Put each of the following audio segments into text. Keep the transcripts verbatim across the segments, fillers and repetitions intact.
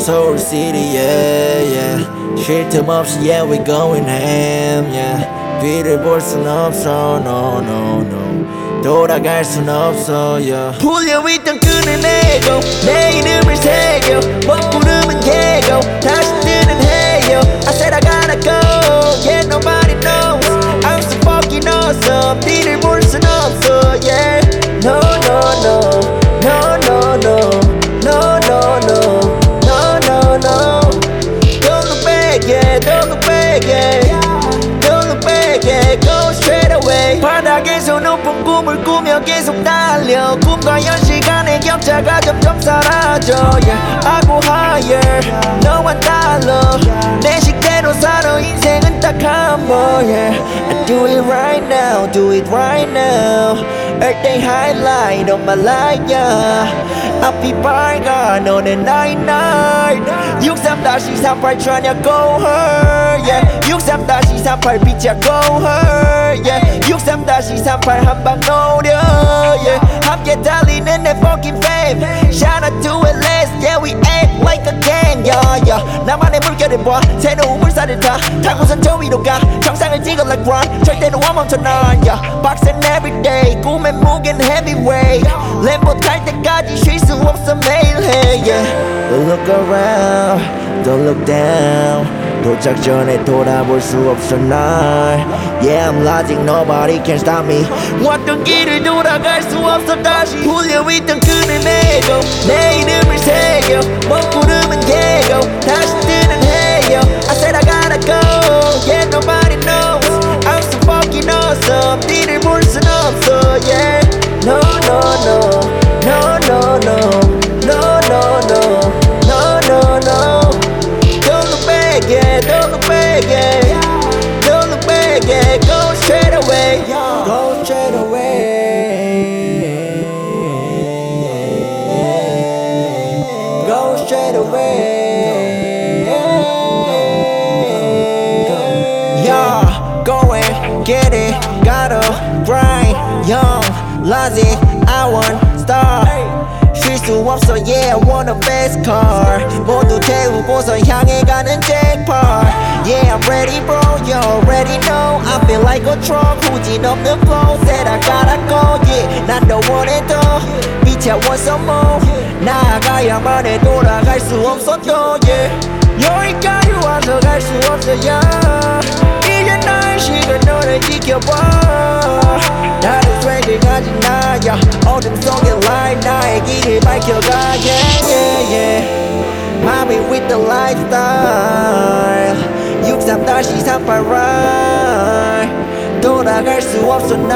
Seoul City, yeah, yeah. 쉴 틈 없이, yeah, we going ham, yeah. 뒤를 볼 순 없어, no, no, no. 돌아갈 순 없어, yeah. 풀려있던 끈을 내고 내 이름을 새겨 먹구름은 개고 다시 뜨는 해요. I said I gotta go, yeah, nobody knows. I'm so fucking awesome. 뒤를 볼 순 없어, yeah. No, no, no, no, no, no, no, no, no, no, no, no. Don't look back, yeah, don't look back, yeah. Don't look back, yeah, go straight away. 바닥에서 높은 꿈을 꾸며 계속 달려. 꿈과 현실 간의 격차가 점점 사라져, yeah. I go higher, 너와 달러. 내 식대로 살아, 인생은 딱 한 번, yeah. I do it right now, do it right now. Everyday highlight of my life, yeah. 앞이 밝아, 너는 night night. 육삼 삼팔 tryna go her, yeah. 육삼 삼팔 빛이야 go her, yeah. 육삼 삼팔 한방 노려, yeah. 함께 달리는 내 fucking fame. Shout out to it, let's, yeah, we act like a gang, yeah, yeah. 나만의 물결을 봐, 새로운 물살을 타. 타고선 저 위로 가, 정상을 찍어 like run. 절대로 안 멈춰 난, yeah. 빡센 everyday, 꿈의 무게는 heavyweight. 램보 탈 때까지 쉴 수 없어 매일 해, yeah. Don't look around, don't look down. 도착 전에 돌아볼 수 없어 날. Yeah, I'm logic, nobody can stop me. 왔던 길을 돌아갈 수 없어 다시. 풀려있던 끈을 내고 내 이름을 새겨 먹구름은 개고 다시 뜨는 해요. I said I gotta go, yeah, nobody knows. I'm so fucking awesome. 뒤를 볼 순 없어, yeah. No, no, no, no, no, no, no, no, no, no, no, no. Don't look back, yeah, don't look back, yeah. Don't look back, yeah, go straight away. Go straight away. Go straight away. Yeah, go and get it, gotta grind. Young, logic, I want star. 쉴 수 없어, yeah, I want a fast car. 모두 태우고서 향해 가는 jackpot. Yeah, I'm ready, bro, you already know. I feel like a truck, 후진 없는 flow. Said I gotta go, yeah, 난 더 원해도 빛에 want some more. 나아가야만 해, 돌아갈 수 없어 또, yeah. 여기까지 와서 갈 수 없어, yeah. 이제 나의 시간 너를 지켜봐. 나를 swag을 가진 나야. 어둠 속에 light 나의 길을 밝혀가, yeah, yeah, yeah. Mobbing with the lifestyle. 육삼 삼팔 right. 돌아갈 수 없어 날.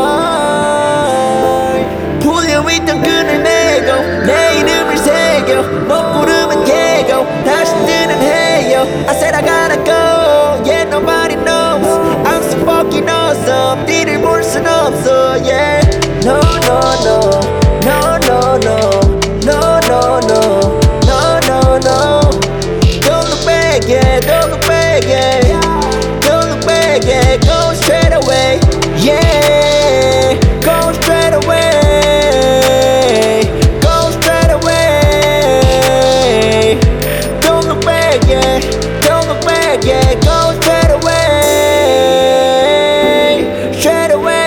풀려있던 끈을 내고 내 이름을 새겨 먹구름은 개고 다시 뜨는 해요. I said I gotta go, yeah, nobody knows. I'm so fucking awesome. 뒤를 볼 순 없어, yeah. No, no, no, no, no, no, no, no, no, no, no, no. Don't look back, yeah, don't look back, yeah. Don't look back, yeah, go straight away, yeah. Go straight away, go straight away. Don't look back, yeah, don't look back, yeah, go straight away, straight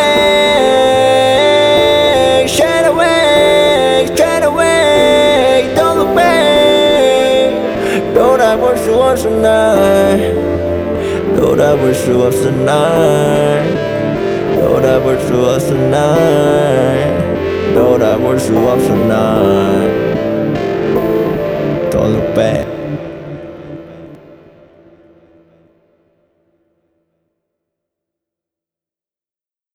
away, straight away, straight away. Don't look back. 돌아볼 수 없어 날. 돌아볼 수 없어 날. 돌아볼 수 없어 날. 돌아볼 수 없어 날.